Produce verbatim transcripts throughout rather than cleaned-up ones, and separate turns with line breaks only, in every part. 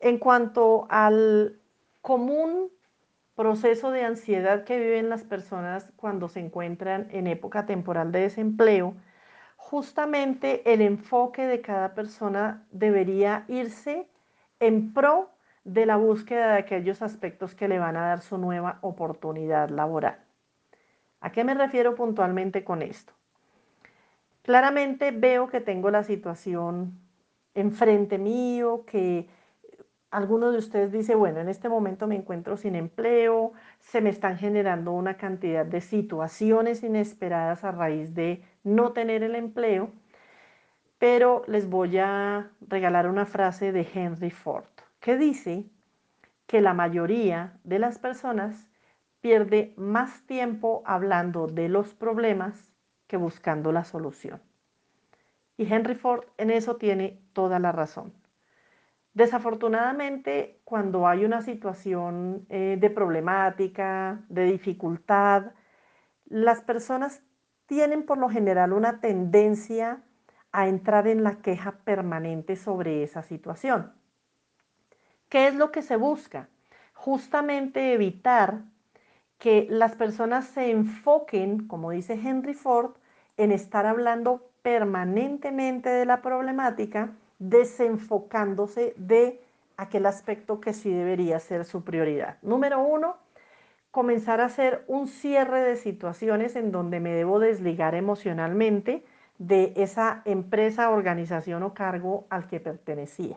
En cuanto al común proceso de ansiedad que viven las personas cuando se encuentran en época temporal de desempleo, justamente el enfoque de cada persona debería irse en pro de la búsqueda de aquellos aspectos que le van a dar su nueva oportunidad laboral. ¿A qué me refiero puntualmente con esto? Claramente veo que tengo la situación enfrente mío, que algunos de ustedes dice, bueno, en este momento me encuentro sin empleo, se me están generando una cantidad de situaciones inesperadas a raíz de no tener el empleo, pero les voy a regalar una frase de Henry Ford, que dice que la mayoría de las personas pierde más tiempo hablando de los problemas que buscando la solución. Y Henry Ford en eso tiene toda la razón. Desafortunadamente, cuando hay una situación eh, de problemática, de dificultad, las personas tienen por lo general una tendencia a entrar en la queja permanente sobre esa situación. ¿Qué es lo que se busca? Justamente evitar que las personas se enfoquen, como dice Henry Ford, en estar hablando permanentemente de la problemática, desenfocándose de aquel aspecto que sí debería ser su prioridad. Número uno, comenzar a hacer un cierre de situaciones en donde me debo desligar emocionalmente de esa empresa, organización o cargo al que pertenecía.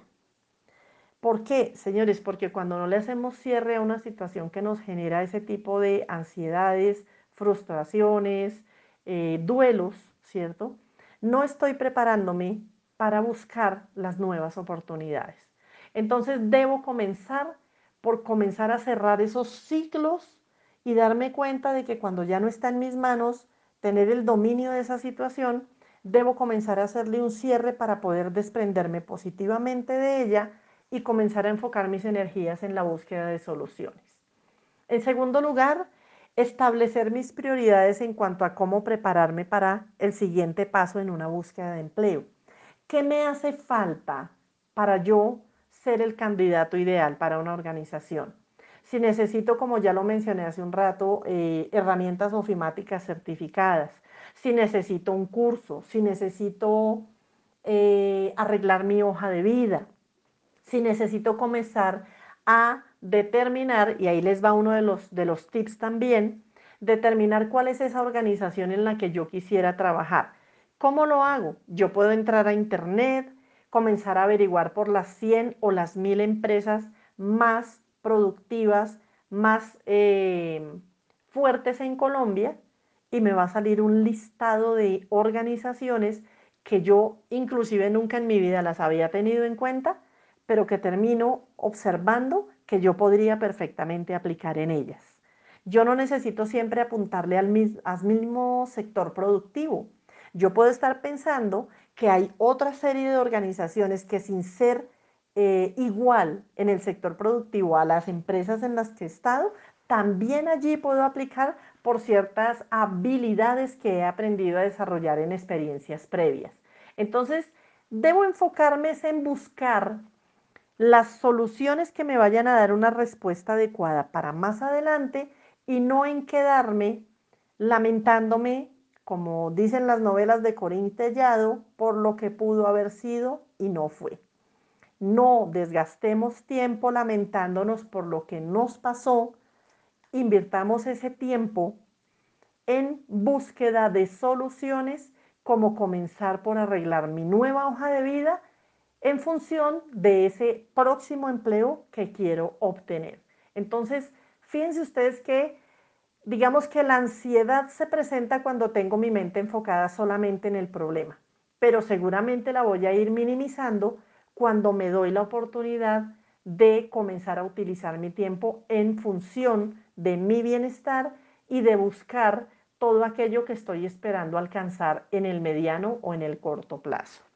¿Por qué, señores? Porque cuando no le hacemos cierre a una situación que nos genera ese tipo de ansiedades, frustraciones, eh, duelos, ¿cierto? No estoy preparándome para buscar las nuevas oportunidades. Entonces debo comenzar por comenzar a cerrar esos ciclos y darme cuenta de que cuando ya no está en mis manos tener el dominio de esa situación, debo comenzar a hacerle un cierre para poder desprenderme positivamente de ella y comenzar a enfocar mis energías en la búsqueda de soluciones. En segundo lugar, establecer mis prioridades en cuanto a cómo prepararme para el siguiente paso en una búsqueda de empleo. ¿Qué me hace falta para yo ser el candidato ideal para una organización? Si necesito, como ya lo mencioné hace un rato, eh, herramientas ofimáticas certificadas, si necesito un curso, si necesito eh, arreglar mi hoja de vida, si necesito comenzar a determinar, y ahí les va uno de los, de los tips también, determinar cuál es esa organización en la que yo quisiera trabajar. ¿Cómo lo hago? Yo puedo entrar a internet, comenzar a averiguar por las cien o las mil empresas más productivas, más eh, fuertes en Colombia, y me va a salir un listado de organizaciones que yo inclusive nunca en mi vida las había tenido en cuenta, pero que termino observando que yo podría perfectamente aplicar en ellas. Yo no necesito siempre apuntarle al, mis, al mismo sector productivo. Yo puedo estar pensando que hay otra serie de organizaciones que sin ser eh, igual en el sector productivo a las empresas en las que he estado, también allí puedo aplicar por ciertas habilidades que he aprendido a desarrollar en experiencias previas. Entonces, debo enfocarme en buscar las soluciones que me vayan a dar una respuesta adecuada para más adelante y no en quedarme lamentándome, como dicen las novelas de Corín Tellado, por lo que pudo haber sido y no fue. No desgastemos tiempo lamentándonos por lo que nos pasó, invirtamos ese tiempo en búsqueda de soluciones, como comenzar por arreglar mi nueva hoja de vida en función de ese próximo empleo que quiero obtener. Entonces, fíjense ustedes que, digamos que la ansiedad se presenta cuando tengo mi mente enfocada solamente en el problema, pero seguramente la voy a ir minimizando cuando me doy la oportunidad de comenzar a utilizar mi tiempo en función de mi bienestar y de buscar todo aquello que estoy esperando alcanzar en el mediano o en el corto plazo.